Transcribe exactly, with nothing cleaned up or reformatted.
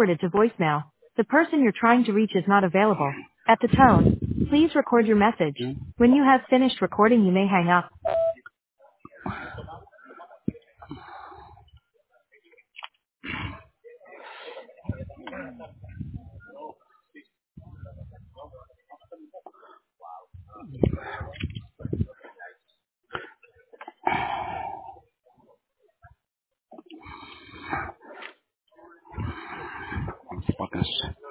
forwarded to voicemail. The person you're trying to reach is not available. At the tone, please record your message. When you have finished recording, you may hang up. Fucking